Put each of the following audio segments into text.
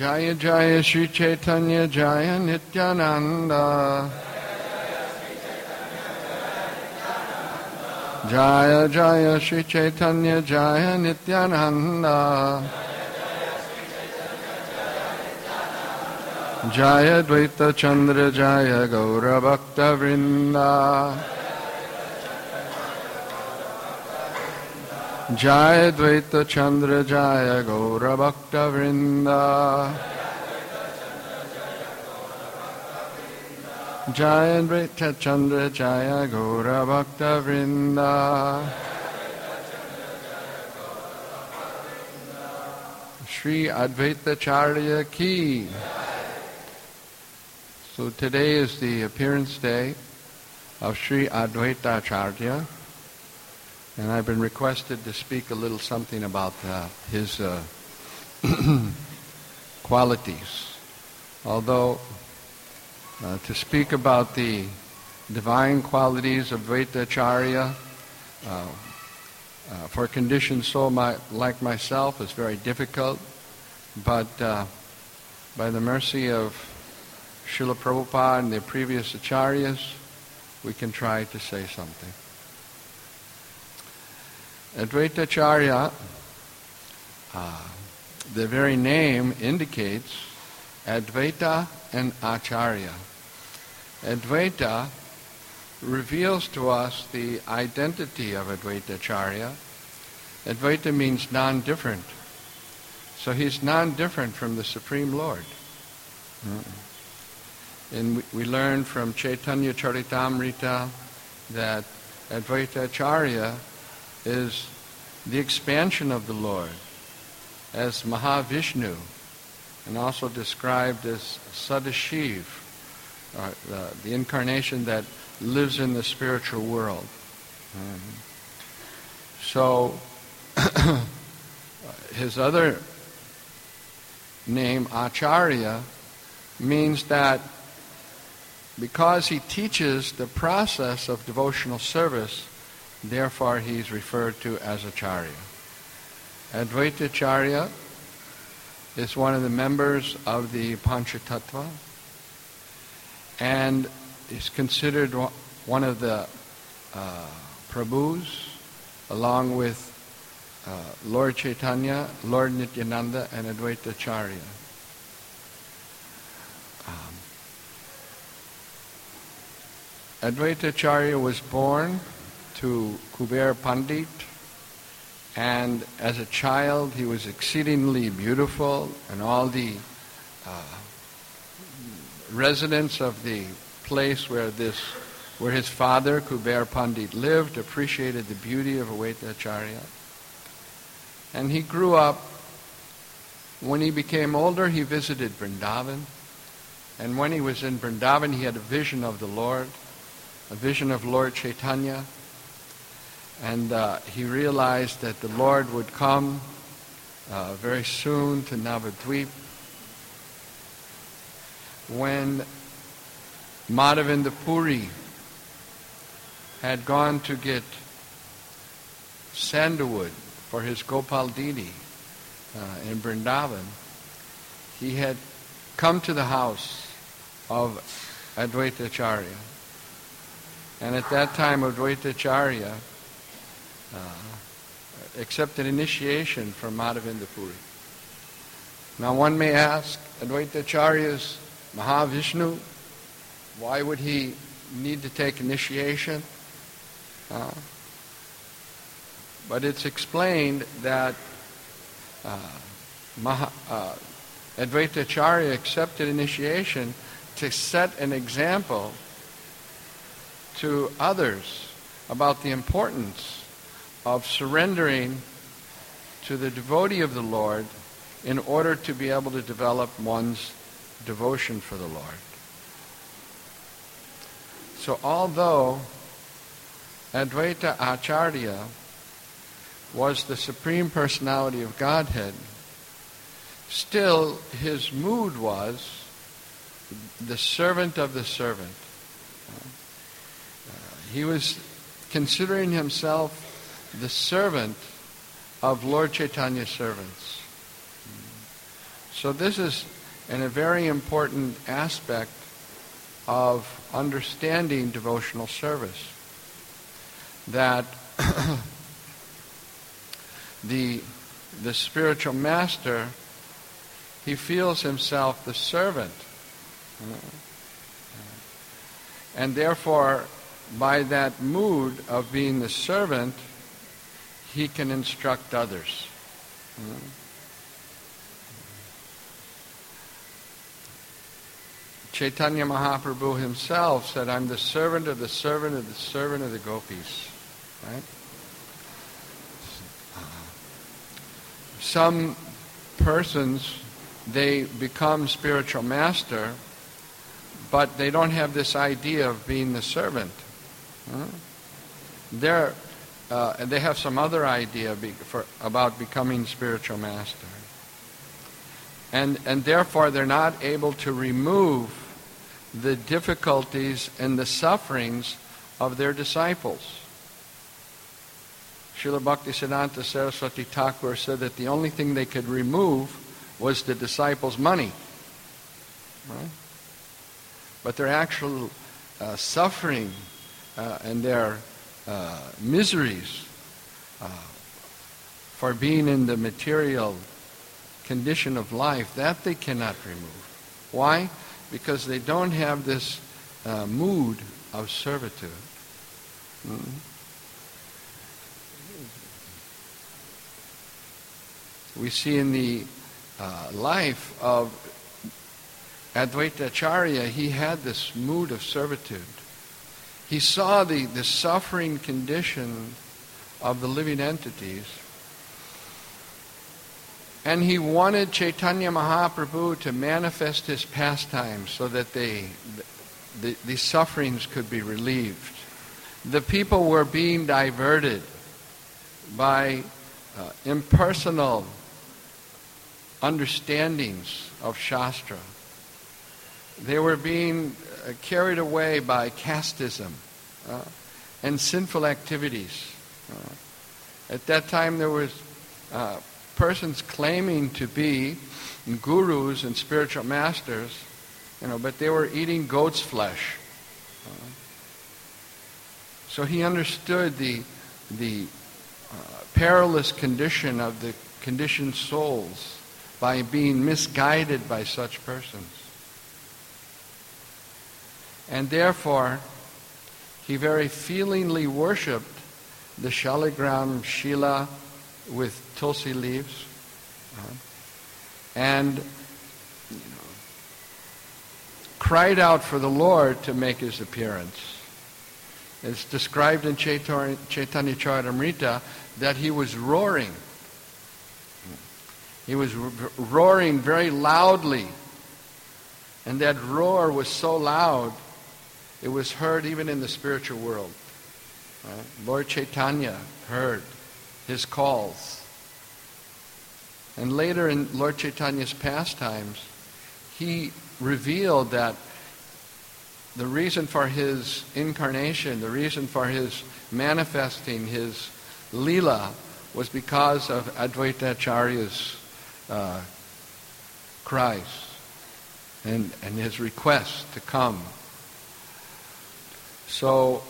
Jaya Jaya Shri Chaitanya Jaya Nityananda. Jaya Jaya Shri Chaitanya Jaya Nityananda. Jaya Dvaita Chandra Jaya Gaura Bhakta Vrinda. Jaya Dvaita Chandra Jaya Gaura Bhakta Vrinda. Jaya Dvaita Chandra Jaya Gaura Bhakta Vrinda. Shri Advaita Charya Ki. So today is the appearance day of Sri Advaita Acharya, and I've been requested to speak a little something about his qualities. Although to speak about the divine qualities of Advaita Acharya for a conditioned soul like myself is very difficult, but by the mercy of Srila Prabhupada and the previous acharyas, we can try to say something. Advaita Acharya, the very name indicates Advaita and Acharya. Advaita reveals to us the identity of Advaita Acharya. Advaita means non-different. So he's non-different from the Supreme Lord. And we learn from Chaitanya Charitamrita that Advaita Acharya is the expansion of the Lord as Mahavishnu, and also described as Sadashiv, the incarnation that lives in the spiritual world. So his other name, Acharya, means that because he teaches the process of devotional service, therefore he's referred to as Acharya. Advaita Acharya is one of the members of the Panchatattva and is considered one of the Prabhus, along with Lord Chaitanya, Lord Nityananda, and Advaita Acharya. Advaita Acharya was born to Kuber Pandit, and as a child he was exceedingly beautiful, and all the residents of the place where his father, Kuber Pandit, lived appreciated the beauty of Advaita Acharya. And he grew up. When he became older, he visited Vrindavan, and when he was in Vrindavan he had a vision of the Lord, a vision of Lord Chaitanya, and he realized that the Lord would come very soon to Navadvip. When Madhavinda Puri had gone to get sandalwood for his Gopal Didi in Vrindavan, he had come to the house of Advaita Acharya. And at that time, Advaita Acharya accepted initiation from Madhavinda Puri. Now one may ask, Advaita Acharya is Mahavishnu, why would he need to take initiation? But it's explained that Advaita Acharya accepted initiation to set an example to others about the importance of surrendering to the devotee of the Lord in order to be able to develop one's devotion for the Lord. So although Advaita Acharya was the Supreme Personality of Godhead, still his mood was the servant of the servant. He was considering himself the servant of Lord Chaitanya's servants. So this is a very important aspect of understanding devotional service, that the spiritual master, he feels himself the servant. And therefore, by that mood of being the servant, he can instruct others. Chaitanya Mahaprabhu himself said, I'm the servant of the servant of the servant of the gopis. Right? Some persons, they become spiritual master, but they don't have this idea of being the servant. They have some other idea about becoming spiritual master. And therefore they're not able to remove the difficulties and the sufferings of their disciples. Srila Bhaktisiddhanta Saraswati Thakur said that the only thing they could remove was the disciples' money. Right? But their actual suffering and their miseries for being in the material condition of life, that they cannot remove. Why? Because they don't have this mood of servitude. We see in the life of Advaita Acharya, he had this mood of servitude. He saw the suffering condition of the living entities, and he wanted Chaitanya Mahaprabhu to manifest his pastimes so that these sufferings could be relieved. The people were being diverted by impersonal understandings of Shastra. They were being carried away by casteism and sinful activities. At that time there was persons claiming to be gurus and spiritual masters, but they were eating goat's flesh. So he understood the perilous condition of the conditioned souls by being misguided by such persons. And therefore, he very feelingly worshipped the Shaligram Shila with tulsi leaves, and cried out for the Lord to make his appearance. It's described in Chaitanya Charitamrita that he was roaring. He was roaring very loudly, and that roar was so loud it was heard even in the spiritual world. Lord Chaitanya heard his calls. And later in Lord Chaitanya's pastimes, he revealed that the reason for his incarnation, the reason for his manifesting his lila, was because of Advaita Acharya's cries and his request to come. So,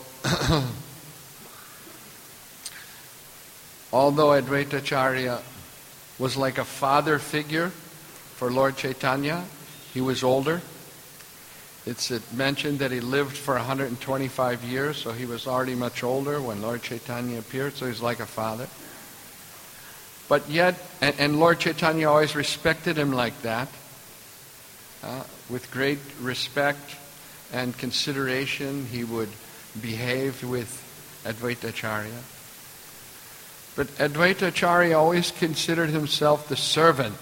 although Advaita Acharya was like a father figure for Lord Chaitanya, he was older. It's mentioned that he lived for 125 years, so he was already much older when Lord Chaitanya appeared, so he's like a father. But yet, and Lord Chaitanya always respected him like that, with great respect and consideration, he would behave with Advaita Acharya. But Advaita Acharya always considered himself the servant.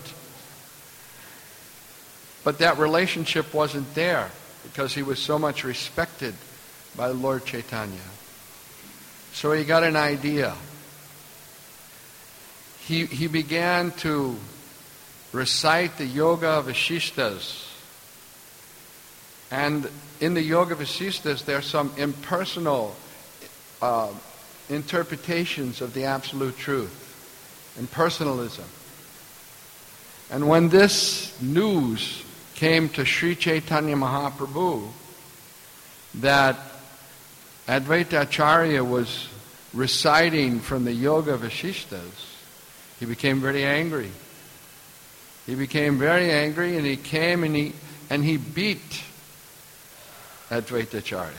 But that relationship wasn't there because he was so much respected by Lord Chaitanya. So he got an idea. He began to recite the Yoga Vasishtas. And in the Yoga Vasishtas, there are some impersonal interpretations of the absolute truth, impersonalism. And when this news came to Sri Chaitanya Mahaprabhu that Advaita Acharya was reciting from the Yoga Vasishtas, he became very angry. He became very angry, and he came and he beat Advaita Acharya.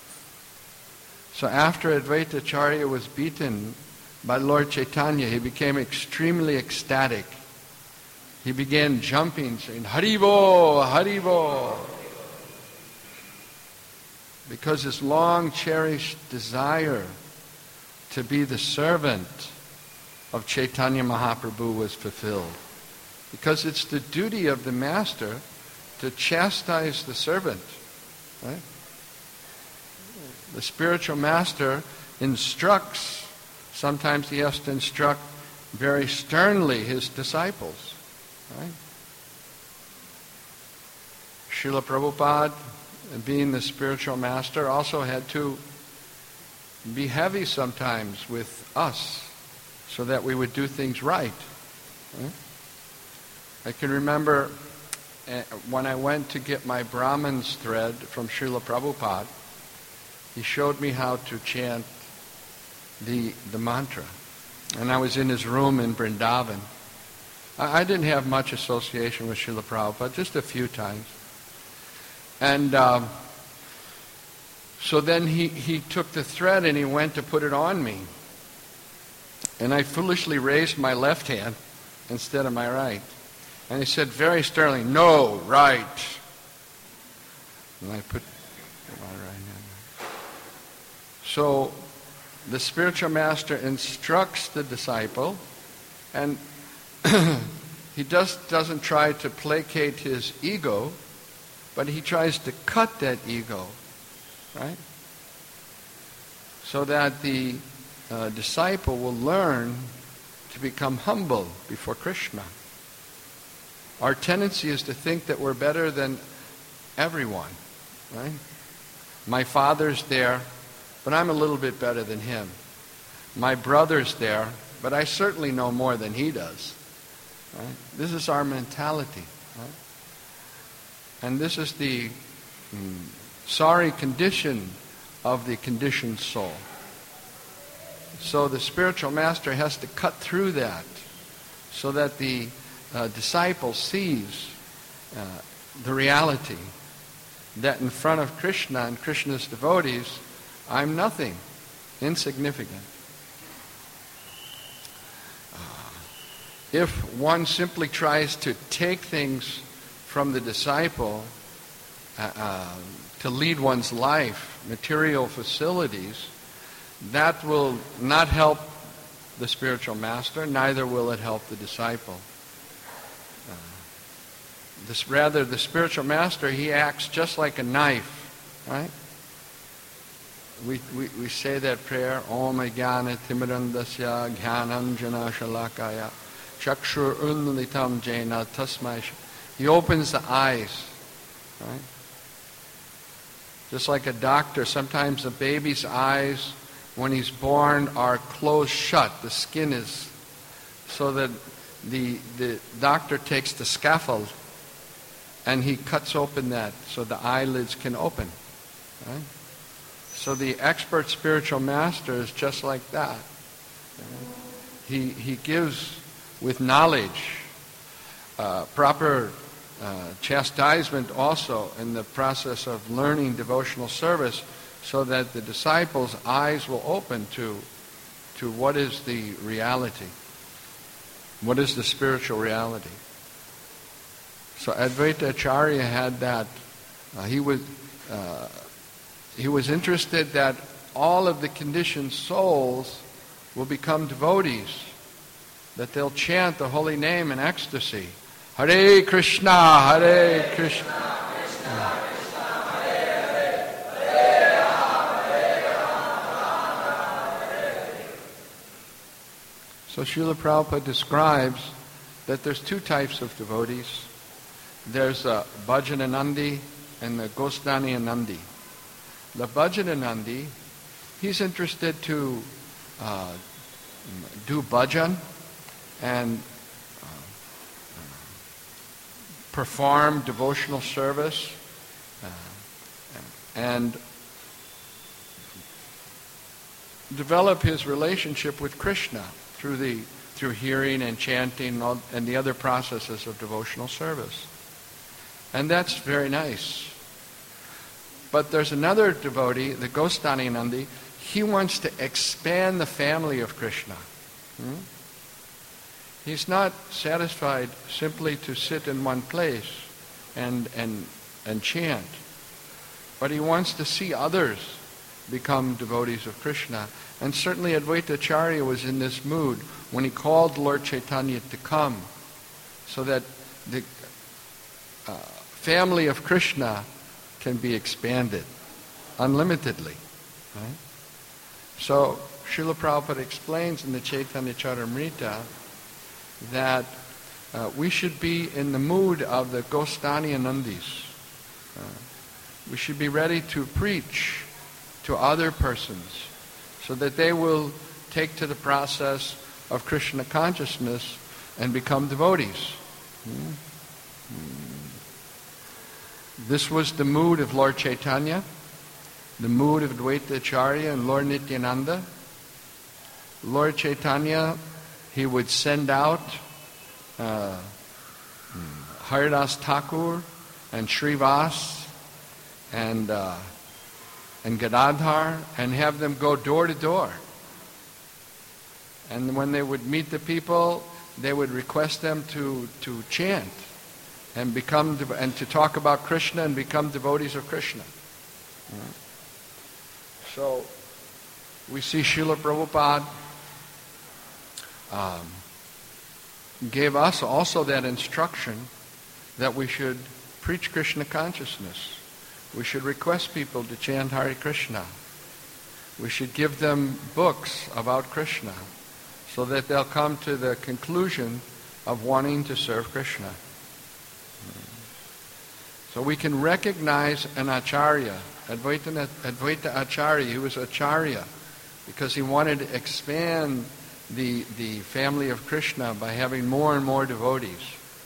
So after Advaita Acharya was beaten by Lord Chaitanya, he became extremely ecstatic. He began jumping, saying, Haribo, Haribo. Because his long cherished desire to be the servant of Chaitanya Mahaprabhu was fulfilled. Because it's the duty of the master to chastise the servant. Right? The spiritual master instructs. Sometimes he has to instruct very sternly his disciples. Right? Srila Prabhupada, being the spiritual master, also had to be heavy sometimes with us so that we would do things right. Right? I can remember when I went to get my Brahman's thread from Srila Prabhupada, he showed me how to chant the mantra. And I was in his room in Vrindavan. I didn't have much association with Srila Prabhupada, just a few times. And so then he took the thread and he went to put it on me. And I foolishly raised my left hand instead of my right. And he said very sternly, "No, right." And I put my right hand. So the spiritual master instructs the disciple, and he doesn't try to placate his ego, but he tries to cut that ego, right? So that the disciple will learn to become humble before Krishna. Our tendency is to think that we're better than everyone, right? My father's there, but I'm a little bit better than him. My brother's there, but I certainly know more than he does. Right? This is our mentality. Right? And this is the sorry condition of the conditioned soul. So the spiritual master has to cut through that so that the disciple sees the reality that in front of Krishna and Krishna's devotees, I'm nothing, insignificant. If one simply tries to take things from the disciple to lead one's life, material facilities, that will not help the spiritual master, neither will it help the disciple. Rather, the spiritual master, he acts just like a knife, right? We say that prayer, Om Jnana Timirandasya Jnananjana Shalakaya Chakshur Unlitam Jena Tasmai. He opens the eyes, right? Just like a doctor, sometimes a baby's eyes, when he's born, are closed shut. The skin is, so that the doctor takes the scaffold and he cuts open that so the eyelids can open. Right? So the expert spiritual master is just like that. He gives with knowledge, proper chastisement also in the process of learning devotional service, so that the disciples' eyes will open to what is the reality, what is the spiritual reality. So Advaita Acharya had that. He was interested that all of the conditioned souls will become devotees, that they'll chant the holy name in ecstasy. Hare Krishna, Hare Krishna. So Srila Prabhupada describes that there's two types of devotees. There's Bhajananandi and the Gosdani-Anandi. The Bhajananandi, he's interested to do bhajan and perform devotional service and develop his relationship with Krishna through hearing and chanting and the other processes of devotional service. And that's very nice. But there's another devotee, the Gosthani Nandi. He wants to expand the family of Krishna. He's not satisfied simply to sit in one place and chant, but he wants to see others become devotees of Krishna. And certainly Advaita Acharya was in this mood when he called Lord Chaitanya to come, so that the family of Krishna can be expanded unlimitedly. Right? So Srila Prabhupada explains in the Chaitanya Charitamrita that we should be in the mood of the Gosthani Nandis. We should be ready to preach to other persons so that they will take to the process of Krishna consciousness and become devotees. This was the mood of Lord Chaitanya, the mood of Advaita Acharya and Lord Nityananda. Lord Chaitanya, he would send out Haridas Thakur and Srivas and Gadadhar and have them go door to door. And when they would meet the people, they would request them to chant and to talk about Krishna and become devotees of Krishna. So we see Srila Prabhupada gave us also that instruction that we should preach Krishna consciousness. We should request people to chant Hare Krishna. We should give them books about Krishna so that they'll come to the conclusion of wanting to serve Krishna. So we can recognize an Acharya, Advaita Acharya, who was Acharya, because he wanted to expand the family of Krishna by having more and more devotees.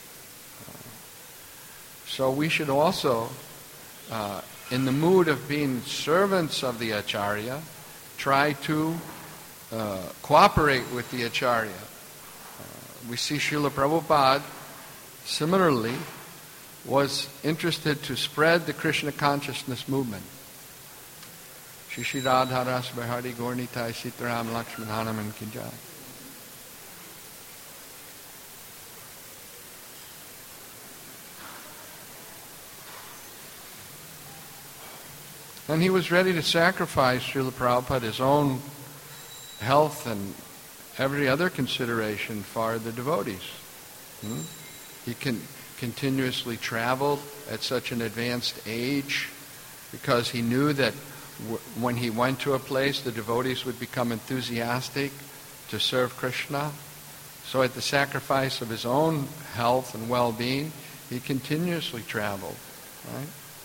So we should also, in the mood of being servants of the Acharya, try to cooperate with the Acharya. We see Srila Prabhupada, similarly, was interested to spread the Krishna consciousness movement. Shri Shri Radha Ras Behari Gaurnitai Sitaram Lakshman Hanuman Ki Jai. And he was ready to sacrifice, Srila Prabhupada, his own health and every other consideration for the devotees. He continuously traveled at such an advanced age because he knew that when he went to a place, the devotees would become enthusiastic to serve Krishna. So at the sacrifice of his own health and well-being, he continuously traveled. Right?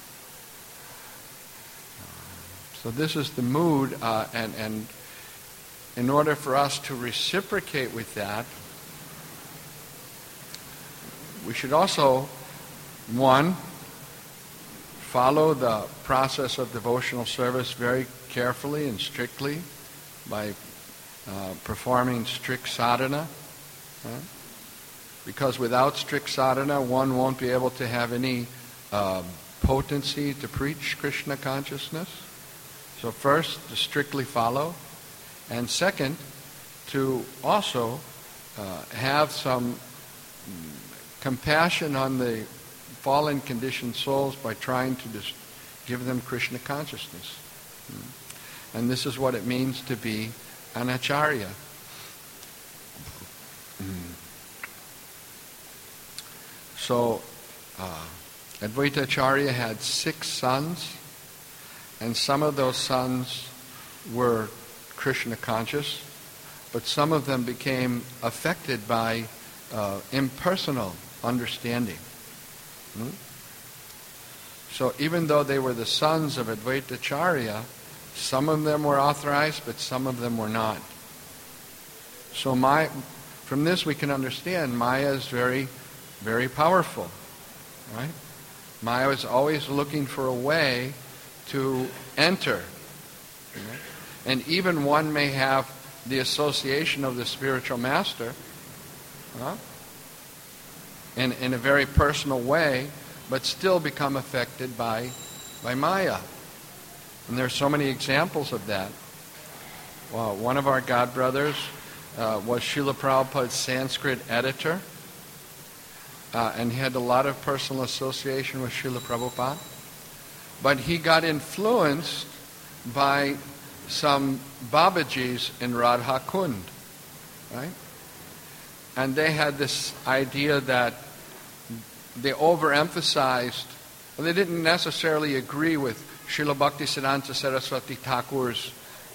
So this is the mood, and in order for us to reciprocate with that, we should also, one, follow the process of devotional service very carefully and strictly by performing strict sadhana. Right? Because without strict sadhana, one won't be able to have any potency to preach Krishna consciousness. So first, to strictly follow. And second, to also have some compassion on the fallen conditioned souls by trying to just give them Krishna consciousness. And this is what it means to be an Acharya. So, Advaita Acharya had 6 sons, and some of those sons were Krishna conscious, but some of them became affected by impersonal understanding. So even though they were the sons of Advaita Acharya, some of them were authorized, but some of them were not. So from this we can understand Maya is very, very powerful. right? Maya was always looking for a way to enter. And even one may have the association of the spiritual master in a very personal way, but still become affected by Maya. And there are so many examples of that. Well, one of our godbrothers was Srila Prabhupada's Sanskrit editor, and he had a lot of personal association with Srila Prabhupada. But he got influenced by some Babajis in Radha Kund, right? And they had this idea that they overemphasized, well, they didn't necessarily agree with Srila Bhaktisiddhanta Saraswati Thakur's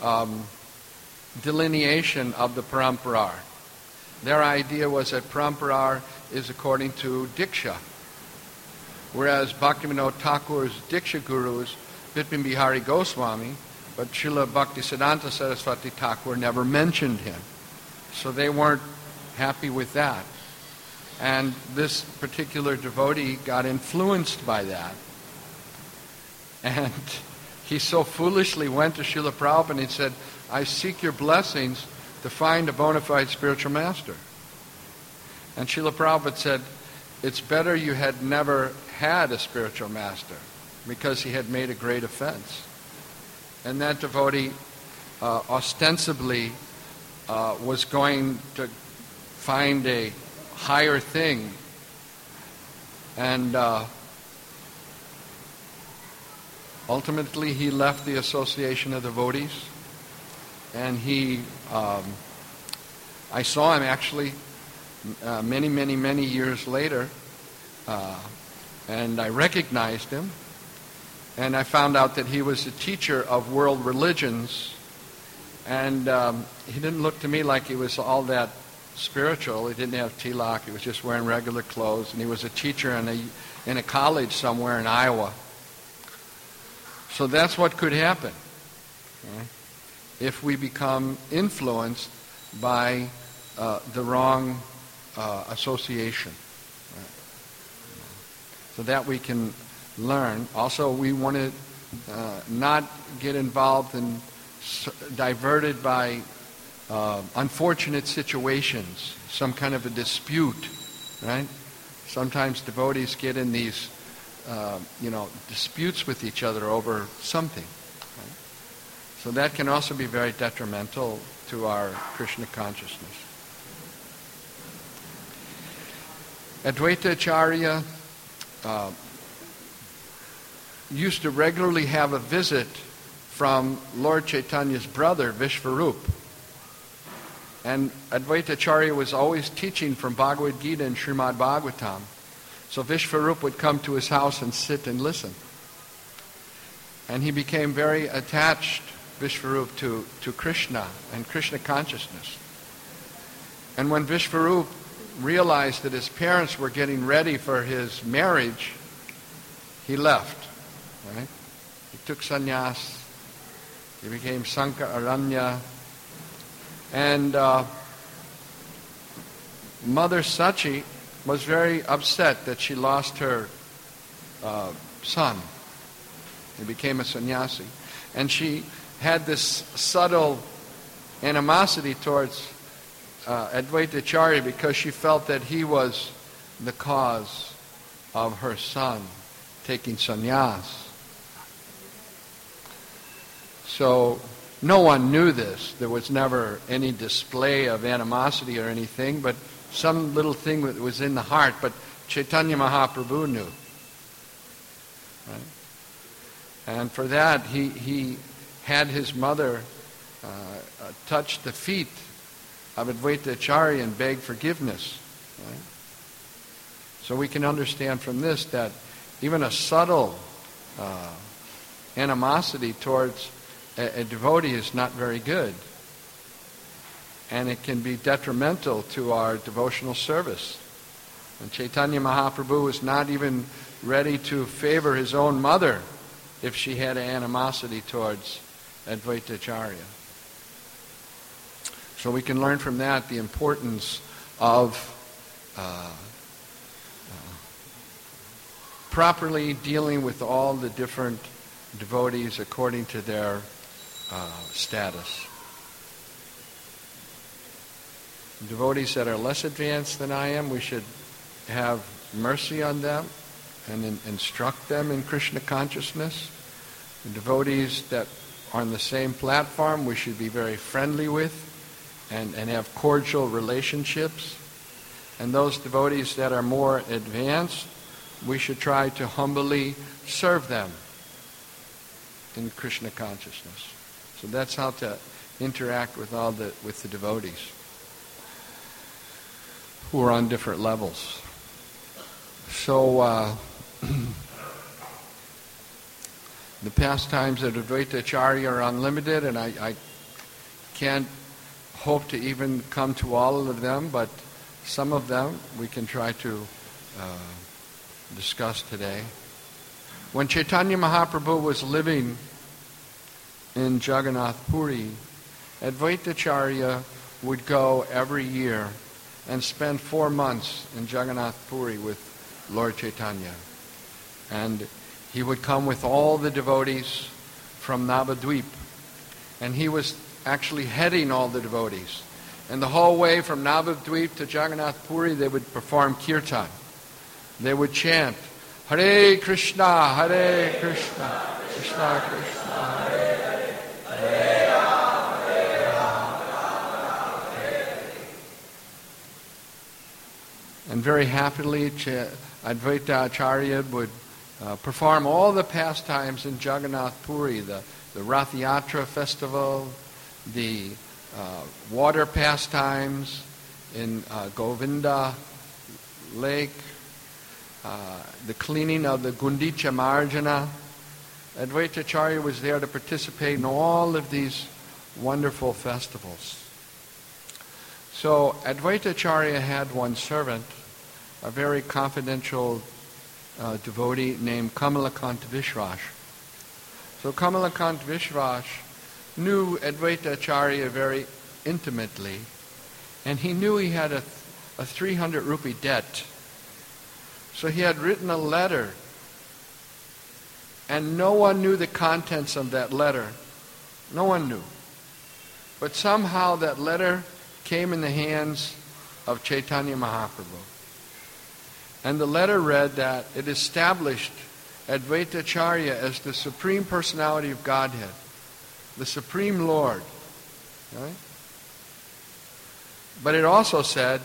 delineation of the Parampara. Their idea was that Parampara is according to Diksha, whereas Bhaktivinoda Thakur's Diksha gurus, Bipin Bihari Goswami, but Srila Bhaktisiddhanta Saraswati Thakur never mentioned him. So they weren't happy with that. And this particular devotee got influenced by that. And he so foolishly went to Srila Prabhupada and he said, I seek your blessings to find a bona fide spiritual master. And Srila Prabhupada said, it's better you had never had a spiritual master, because he had made a great offense. And that devotee ostensibly was going to find a higher thing. And ultimately he left the association of devotees. And I saw him actually many years later. And I recognized him. And I found out that he was a teacher of world religions. And he didn't look to me like he was all that spiritual. He didn't have tilak. He was just wearing regular clothes. And he was a teacher in a college somewhere in Iowa. So that's what could happen, okay, if we become influenced by the wrong association. Right? So that we can learn. Also, we want to not get involved and diverted by unfortunate situations, some kind of a dispute, right? Sometimes devotees get in these, disputes with each other over something. Right? So that can also be very detrimental to our Krishna consciousness. Advaita Acharya used to regularly have a visit from Lord Chaitanya's brother, Vishvarup. And Advaita Acharya was always teaching from Bhagavad Gita and Srimad Bhagavatam. So Vishvarup would come to his house and sit and listen. And he became very attached, Vishvarup, to Krishna and Krishna consciousness. And when Vishvarup realized that his parents were getting ready for his marriage, he left. Right? He took sannyas. He became Sanka Aranya. And Mother Sachi was very upset that she lost her son. He became a sannyasi. And she had this subtle animosity towards Advaita Acharya because she felt that he was the cause of her son taking sannyas. So no one knew this. There was never any display of animosity or anything, but some little thing that was in the heart. But Chaitanya Mahaprabhu knew. Right? And for that, he had his mother touch the feet of Advaita Acharya and beg forgiveness. Right? So we can understand from this that even a subtle animosity towards a devotee is not very good. And it can be detrimental to our devotional service. And Chaitanya Mahaprabhu was not even ready to favor his own mother if she had animosity towards Advaita Acharya. So we can learn from that the importance of properly dealing with all the different devotees according to their status. Devotees that are less advanced than I am, we should have mercy on them and instruct them in Krishna consciousness. The devotees that are on the same platform, we should be very friendly with and have cordial relationships. And those devotees that are more advanced, we should try to humbly serve them in Krishna consciousness. So that's how to interact with the devotees who are on different levels. So the pastimes of Advaita Acharya are unlimited, and I can't hope to even come to all of them, but some of them we can try to discuss today. When Chaitanya Mahaprabhu was living in Jagannath Puri, Advaita Acharya would go every year and spend 4 months in Jagannath Puri with Lord Chaitanya. And he would come with all the devotees from Navadvip. And he was actually heading all the devotees. And the whole way from Navadvip to Jagannath Puri, they would perform kirtan. They would chant, Hare Krishna, Hare Krishna, Krishna Krishna, Hare Hare, Hare Rama, Hare Rama, Hare Hare. And very happily, Advaita Acharya would perform all the pastimes in Jagannath Puri, the Rath Yatra festival, the water pastimes in Govinda Lake, the cleaning of the Gundicha Marjana. Advaita Acharya was there to participate in all of these wonderful festivals. So Advaita Acharya had one servant, a very confidential devotee named Kamalakanta Vishwash. So Kamalakanta Vishwash knew Advaita Acharya very intimately, and he knew he had a 300 rupee debt. So he had written a letter, and no one knew the contents of that letter. No one knew. But somehow that letter came in the hands of Chaitanya Mahaprabhu. And the letter read that it established Advaita Acharya as the Supreme Personality of Godhead, the Supreme Lord. Right? But it also said,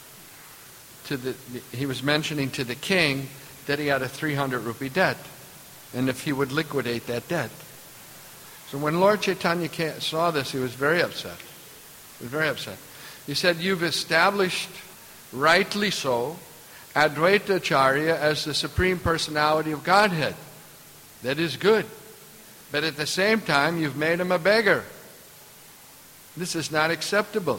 he was mentioning to the king that he had a 300 rupee debt, and if he would liquidate that debt. So when Lord Chaitanya saw this, he was very upset. He was very upset. He said, you've established, rightly so, Advaita Acharya as the Supreme Personality of Godhead. That is good. But at the same time, you've made him a beggar. This is not acceptable.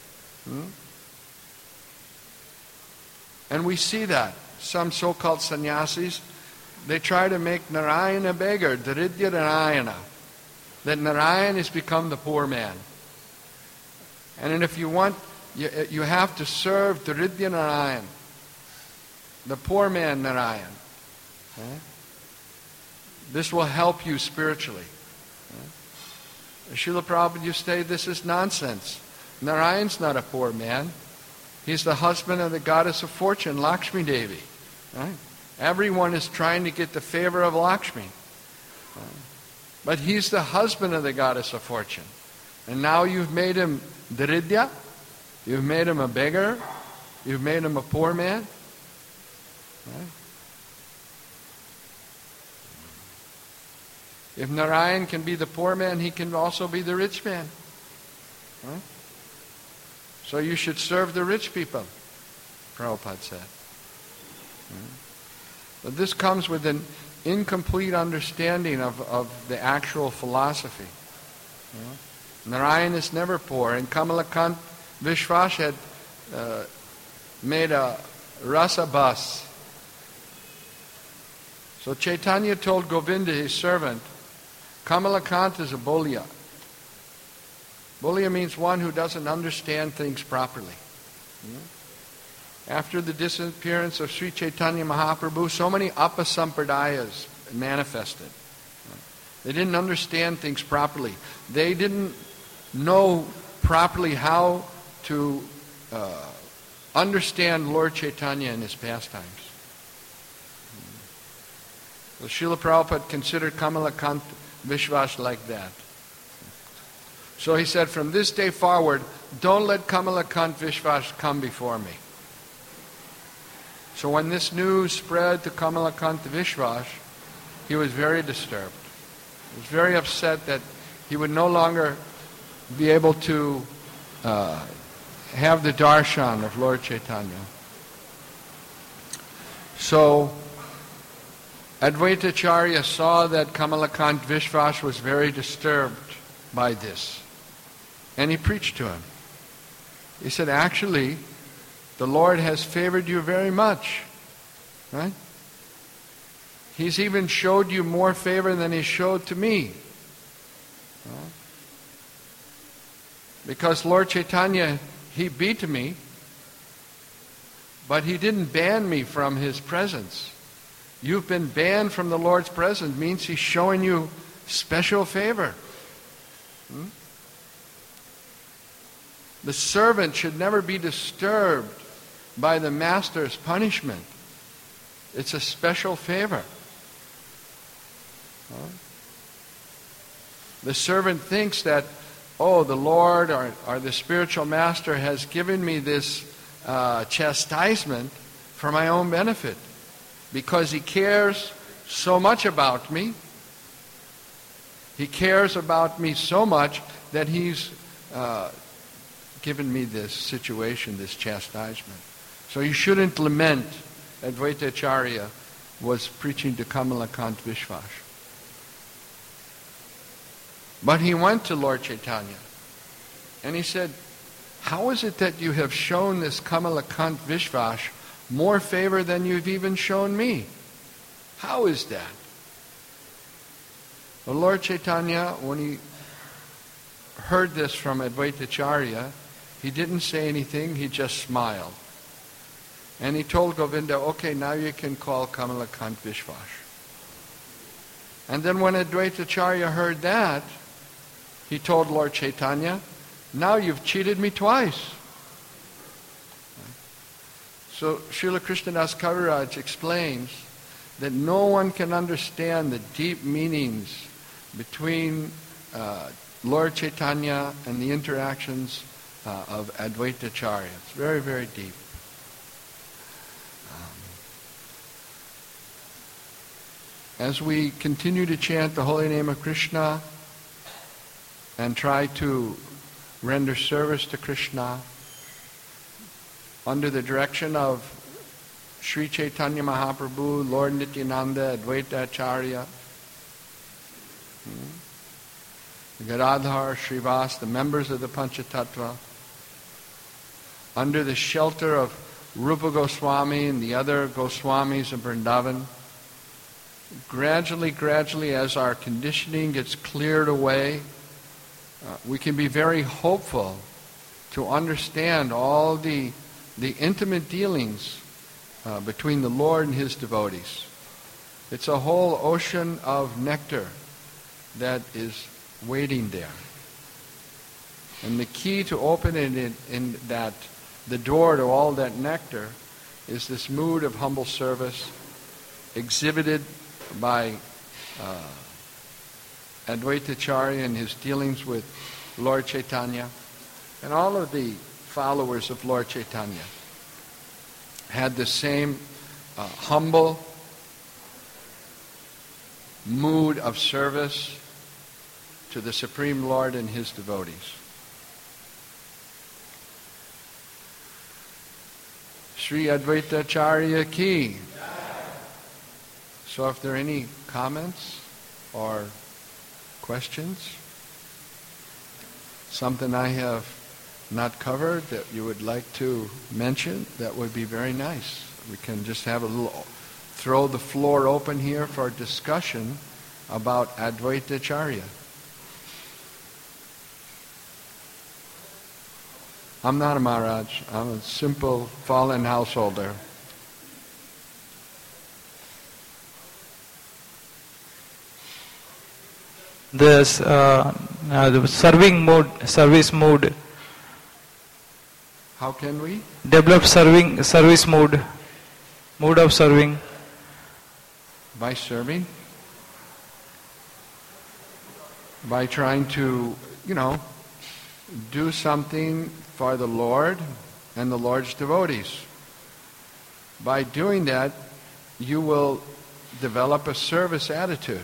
And we see that. Some so-called sannyasis, they try to make Narayan a beggar, Daridya Narayana. That Narayan has become the poor man. And if you want, you have to serve Daridya Narayan, the poor man Narayan. Okay? This will help you spiritually. Okay? Srila Prabhupada used to say this is nonsense. Narayan's not a poor man. He's the husband of the goddess of fortune, Lakshmi Devi. Right? Everyone is trying to get the favor of Lakshmi. Right? But he's the husband of the goddess of fortune. And now you've made him Daridya. You've made him a beggar. You've made him a poor man. Right? If Narayan can be the poor man, he can also be the rich man. Right? So you should serve the rich people, Prabhupada said. But this comes with an incomplete understanding of the actual philosophy. Narayan is never poor, and Kamalakanta Vishwash had made a rasa bus. So Chaitanya told Govinda, his servant, Kamalakanta is a Bolya. Bolya means one who doesn't understand things properly. After the disappearance of Sri Chaitanya Mahaprabhu, so many Apasampradayas manifested. They didn't understand things properly. They didn't know properly how to understand Lord Chaitanya and his pastimes. So Srila Prabhupada considered Kamalakant Vishwas like that. So he said, from this day forward, don't let Kamalakant Vishwas come before me. So when this news spread to Kamalakant Vishwas, he was very disturbed. He was very upset that he would no longer be able to have the darshan of Lord Chaitanya. So Advaitacharya saw that Kamalakant Vishwas was very disturbed by this. And he preached to him. He said, actually, the Lord has favored you very much. Right? He's even showed you more favor than he showed to me. Right? Because Lord Chaitanya, he beat me, but he didn't ban me from his presence. You've been banned from the Lord's presence means he's showing you special favor. The servant should never be disturbed by the master's punishment. It's a special favor. The servant thinks that, oh, the Lord or the spiritual master has given me this chastisement for my own benefit because he cares so much about me. He cares about me so much that he's given me this situation, this chastisement. So you shouldn't lament. Advaitacharya was preaching to Kamalakant Vishwas. But he went to Lord Chaitanya and he said, how is it that you have shown this Kamalakant Vishwas more favor than you've even shown me? How is that? Well, Lord Chaitanya, when he heard this from Advaitacharya, he didn't say anything, he just smiled. And he told Govinda, okay, now you can call Kamalakant Vishwas. And then when Advaitacharya heard that, he told Lord Chaitanya, now you've cheated me twice. So Srila Krishnadas Kaviraj explains that no one can understand the deep meanings between Lord Chaitanya and the interactions of Advaitacharya. It's very, very deep. As we continue to chant the holy name of Krishna and try to render service to Krishna under the direction of Sri Chaitanya Mahaprabhu, Lord Nityananda, Advaitacharya, Gadadhar, Srivas, the members of the Panchatattva, under the shelter of Rupa Goswami and the other Goswamis of Vrindavan, gradually, as our conditioning gets cleared away, we can be very hopeful to understand all the intimate dealings between the Lord and his devotees. It's a whole ocean of nectar that is waiting there. And the key to opening the door to all that nectar is this mood of humble service exhibited by Advaitacharya and his dealings with Lord Chaitanya. And all of the followers of Lord Chaitanya had the same humble mood of service to the Supreme Lord and his devotees. Sri Advaitacharya ki. So if there are any comments or questions, something I have not covered that you would like to mention, that would be very nice. We can just have throw the floor open here for discussion about Advaitacharya. I'm not a Maharaj. I'm a simple fallen householder. The service mode. How can we Develop service mode of serving. by serving? By trying to, do something for the Lord and the Lord's devotees. By doing that, you will develop a service attitude.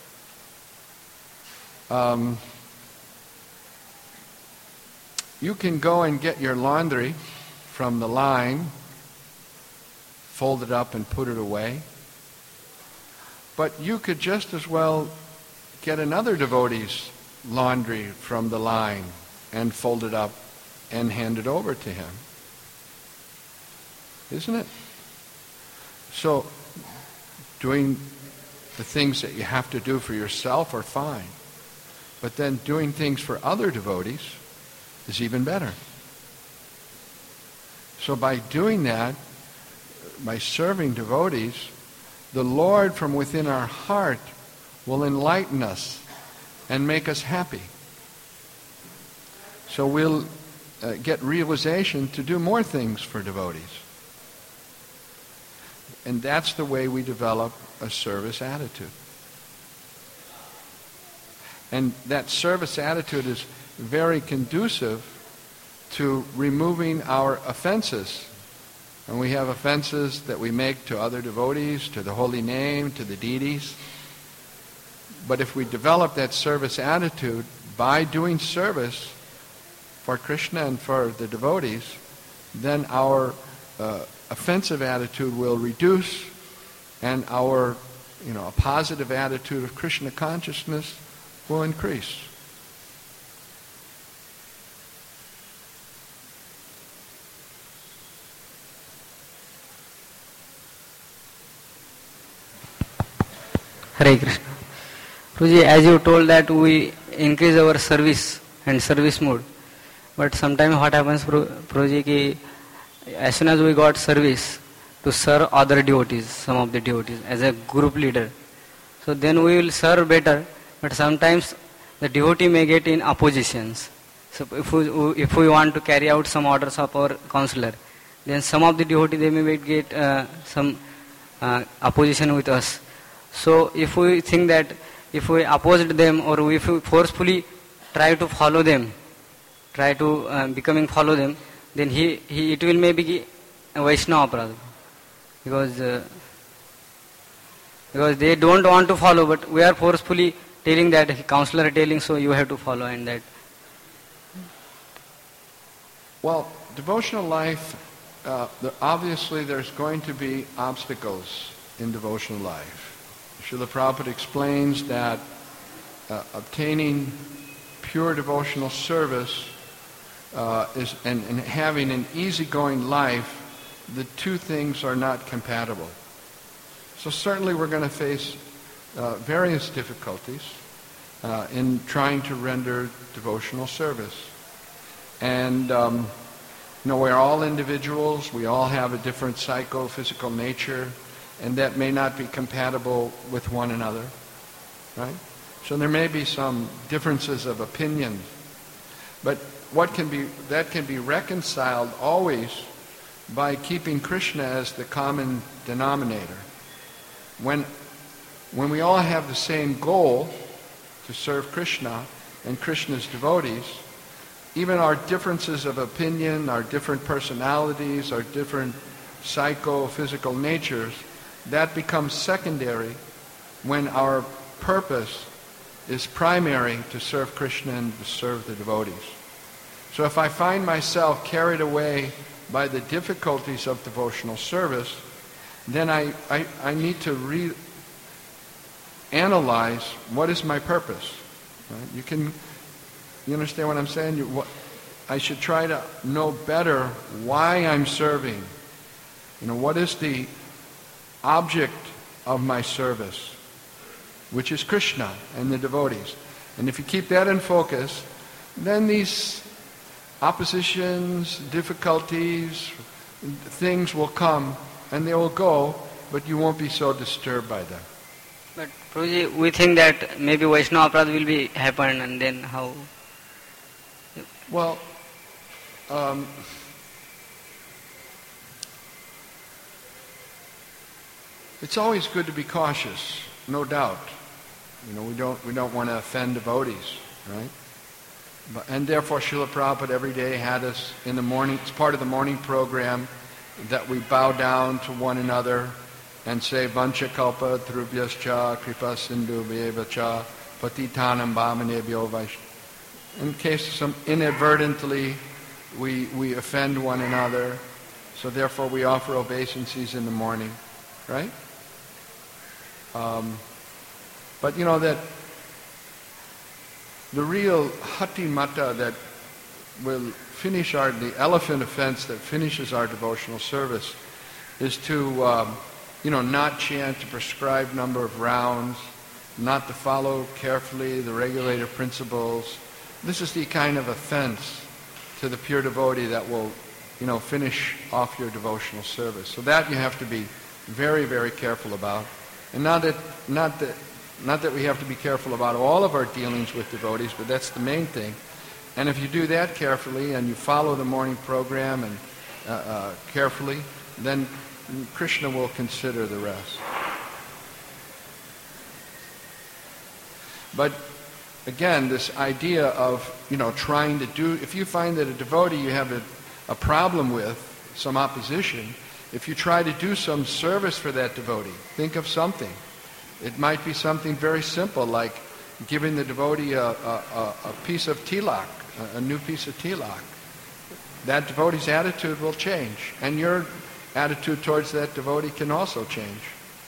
You can go and get your laundry from the line, fold it up and put it away. But you could just as well get another devotee's laundry from the line and fold it up and hand it over to him. Isn't it? So, doing the things that you have to do for yourself are fine. But then doing things for other devotees is even better. So by doing that, by serving devotees, the Lord from within our heart will enlighten us and make us happy. So we'll get realization to do more things for devotees. And that's the way we develop a service attitude. And that service attitude is very conducive to removing our offenses. And we have offenses that we make to other devotees, to the holy name, to the deities. But if we develop that service attitude by doing service for Krishna and for the devotees, then our offensive attitude will reduce, and our, a positive attitude of Krishna consciousness will increase. Hare Krishna. Guruji, as you told that we increase our service and service mode, but sometimes what happens, Guruji, ki as soon as we got service to serve other devotees, some of the devotees, as a group leader, so then we will serve better, but sometimes the devotee may get in oppositions. So if we want to carry out some orders of our counselor, then some of the devotees, they may get some opposition with us. So if we think that if we opposed them, or if we forcefully try to follow them, try to follow them, then it will maybe a Vaishnava Prabhu. Because they don't want to follow, but we are forcefully telling that, counselor telling, so you have to follow, and that. Well, devotional life, obviously there's going to be obstacles in devotional life. Srila Prabhupada explains that obtaining pure devotional service and having an easygoing life, the two things are not compatible. So certainly we're going to face various difficulties in trying to render devotional service. And we're all individuals, we all have a different psycho-physical nature, and that may not be compatible with one another, right? So there may be some differences of opinion, but that can be reconciled always by keeping Krishna as the common denominator. When we all have the same goal to serve Krishna and Krishna's devotees, even our differences of opinion, our different personalities, our different psycho-physical natures, that becomes secondary when our purpose is primary to serve Krishna and to serve the devotees. So if I find myself carried away by the difficulties of devotional service, then I need to reanalyze what is my purpose. Right? You understand what I'm saying? I should try to know better why I'm serving. What is the object of my service, which is Krishna and the devotees. And if you keep that in focus, then these oppositions, difficulties, things will come and they will go, but you won't be so disturbed by them. But Prabhuji, we think that maybe Vaishnava aparadha will be happen, and then how? Well, it's always good to be cautious, no doubt. We don't want to offend devotees, right? And therefore, Srila Prabhupada every day had us in the morning. It's part of the morning program that we bow down to one another and say Vancha kalpa drubhyascha kripa sindhu bhyevacha patitanam bhamanebhyo vaishnava. In case some inadvertently we offend one another, so therefore we offer obeisances in the morning, right? But that the real hati mata that will finish the elephant offense that finishes our devotional service is to not chant a prescribed number of rounds, not to follow carefully the regulative principles. This is the kind of offense to the pure devotee that will, finish off your devotional service. So that you have to be very, very careful about. And not that we have to be careful about all of our dealings with devotees, but that's the main thing. And if you do that carefully and you follow the morning program and carefully, then Krishna will consider the rest. But again, this idea of, trying to do, if you find that a devotee you have a problem with, some opposition, if you try to do some service for that devotee, think of something. It might be something very simple, like giving the devotee a piece of tilak, a new piece of tilak. That devotee's attitude will change, and your attitude towards that devotee can also change.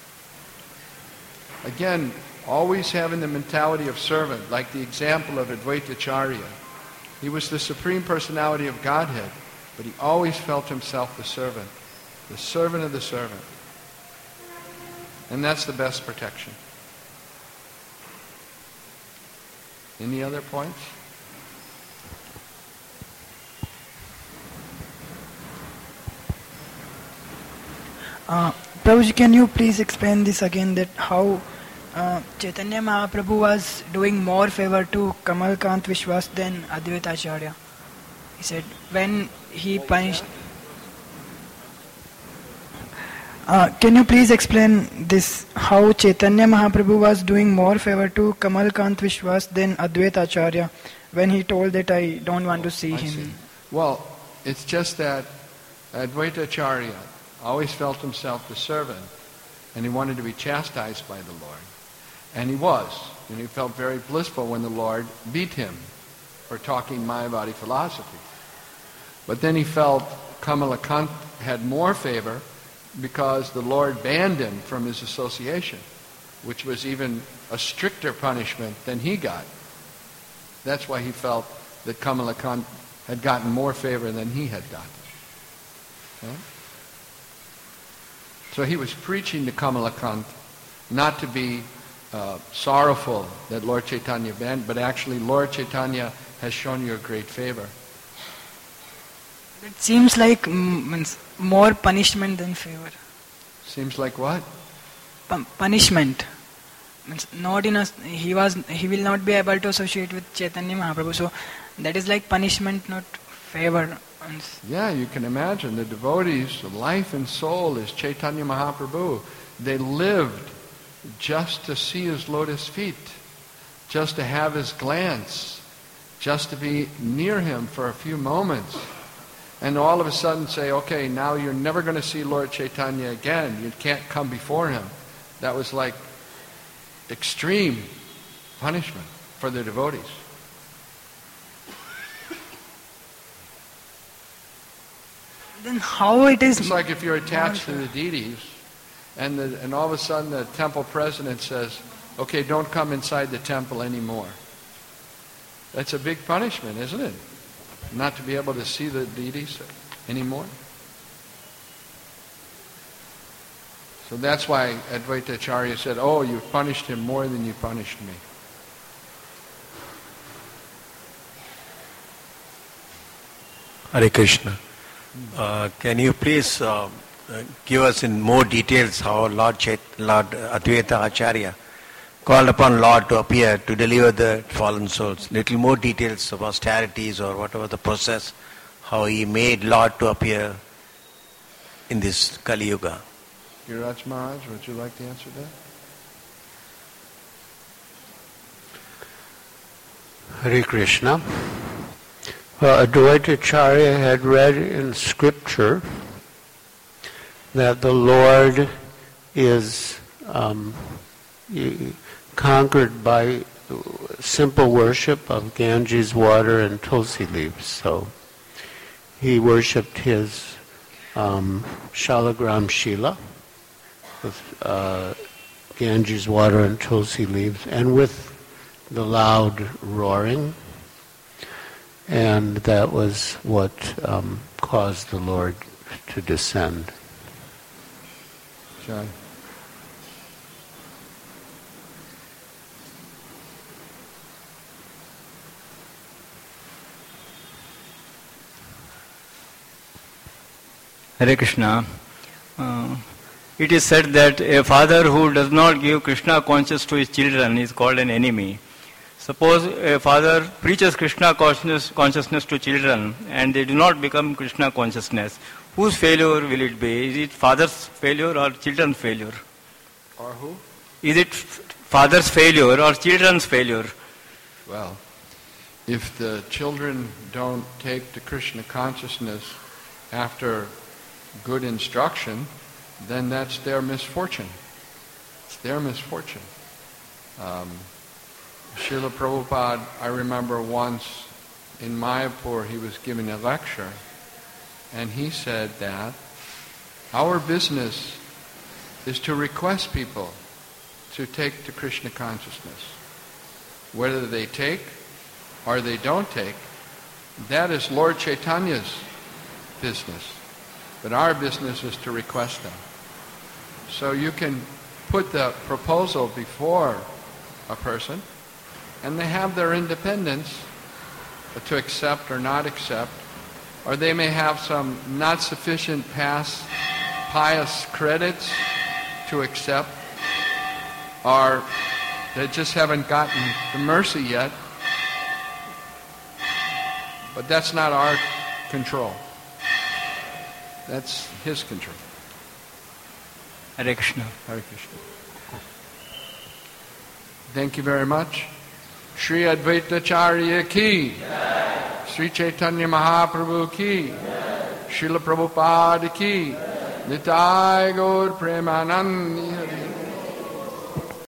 Again, always having the mentality of servant, like the example of Advaita Acharya. He was the Supreme Personality of Godhead, but he always felt himself the servant of the servant. And that's the best protection. Any other points? Prabhuji, can you please explain this again, that how Chaitanya Mahaprabhu was doing more favor to Kamalkant Vishwas than Advaita Acharya? He said when he punished... can you please explain this, how Chaitanya Mahaprabhu was doing more favor to Kamalkant Vishwas than Advaita Acharya when he told that I don't want to see him? See. Well, it's just that Advaita Acharya always felt himself the servant, and he wanted to be chastised by the Lord. And he was. And he felt very blissful when the Lord beat him for talking Mayavadi philosophy. But then he felt Kamalakant had more favor because the Lord banned him from his association, which was even a stricter punishment than he got. That's why he felt that Kamalakant had gotten more favor than he had gotten. Okay? So he was preaching to Kamalakant not to be sorrowful that Lord Chaitanya banned, but actually Lord Chaitanya has shown you a great favor. It seems like means more punishment than favor. Seems like what? Punishment. Means not in a, he will not be able to associate with Chaitanya Mahaprabhu. So that is like punishment, not favor. Yeah, you can imagine the devotees, life and soul is Chaitanya Mahaprabhu. They lived just to see his lotus feet, just to have his glance, just to be near him for a few moments. And all of a sudden say, okay, now you're never going to see Lord Chaitanya again. You can't come before him. That was like extreme punishment for the devotees. Then how it is... It's like if you're attached to the deities, and all of a sudden the temple president says, okay, don't come inside the temple anymore. That's a big punishment, isn't it? Not to be able to see the deities anymore. So that's why Advaita Acharya said, oh, you've punished him more than you punished me. Hare Krishna. Can you please give us in more details how Lord Advaita Acharya called upon Lord to appear to deliver the fallen souls? Little more details of austerities or whatever the process, how he made Lord to appear in this Kali Yuga. Giriraj Maharaj, would you like to answer that? Hare Krishna. Advaita Acharya had read in scripture that the Lord is conquered by simple worship of Ganges water and tulsi leaves. So he worshipped his Shalagram Shila with Ganges water and tulsi leaves, and with the loud roaring, and that was what caused the Lord to descend. Jai. Hare Krishna. It is said that a father who does not give Krishna consciousness to his children is called an enemy. Suppose a father preaches Krishna consciousness to children and they do not become Krishna consciousness. Whose failure will it be? Is it father's failure or children's failure? Or who? Is it father's failure or children's failure? Well, if the children don't take to Krishna consciousness after good instruction, then that's their misfortune. It's their misfortune. Srila Prabhupada, I remember once in Mayapur, he was giving a lecture, and he said that our business is to request people to take to Krishna consciousness. Whether they take or they don't take, that is Lord Chaitanya's business. But our business is to request them. So you can put the proposal before a person, and they have their independence to accept or not accept, or they may have some not sufficient past pious credits to accept, or they just haven't gotten the mercy yet. But that's not our control. That's his control. Hare Krishna. Hare Krishna. Thank you very much. Shri Advaita Acharya ki, Sri Chaitanya Mahaprabhu ki, Srila Prabhupada ki, Nitai Gaur Premanandi Hari.